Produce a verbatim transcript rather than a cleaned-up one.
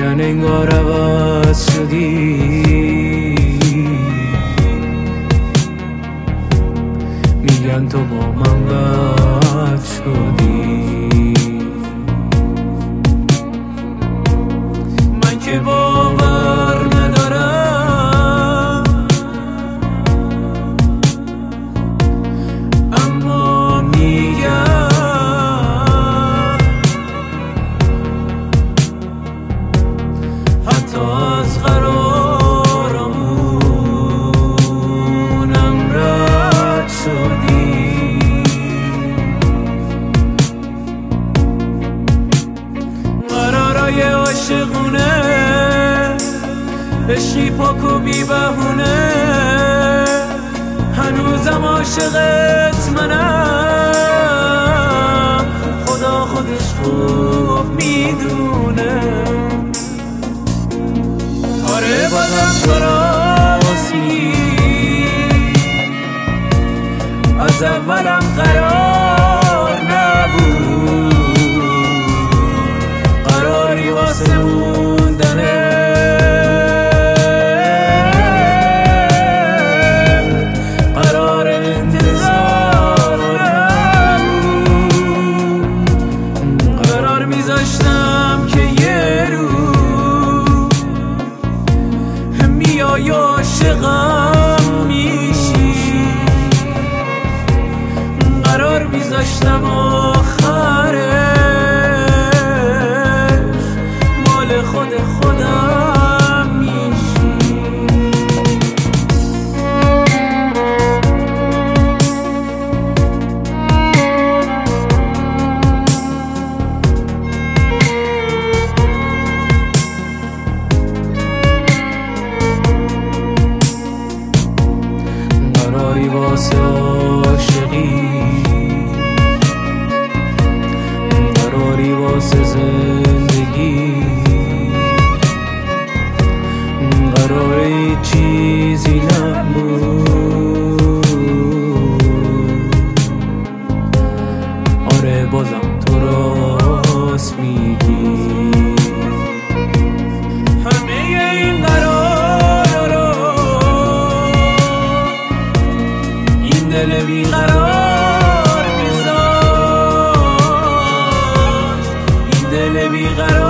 میگن انگار عوض شدی، میگن تو با من بد شدی. من که باور ندارم، اما میگم حتی از قرارمونم رد شدی. قرارای عاشقونه، عشقی پاک و بی بهونه، هنوزم عاشقت منم، خدا خودش خوب میدونه. آره بازم تو راستی، از اولم قرار نبود، قراری واسه موندنه، قرار انتظار نبود. قرار میذاشتم که یه روز میای عاشقم میشی، قرار میذاشتم آخرش مال خود خودم میشی. قراری واسه عاشقی، قراری واسه زندگی، قراری چیزی نبود. آره بازم تو راست میگی، همه این قرار رو این دل بیقرار میذاشت، این دل بیقرار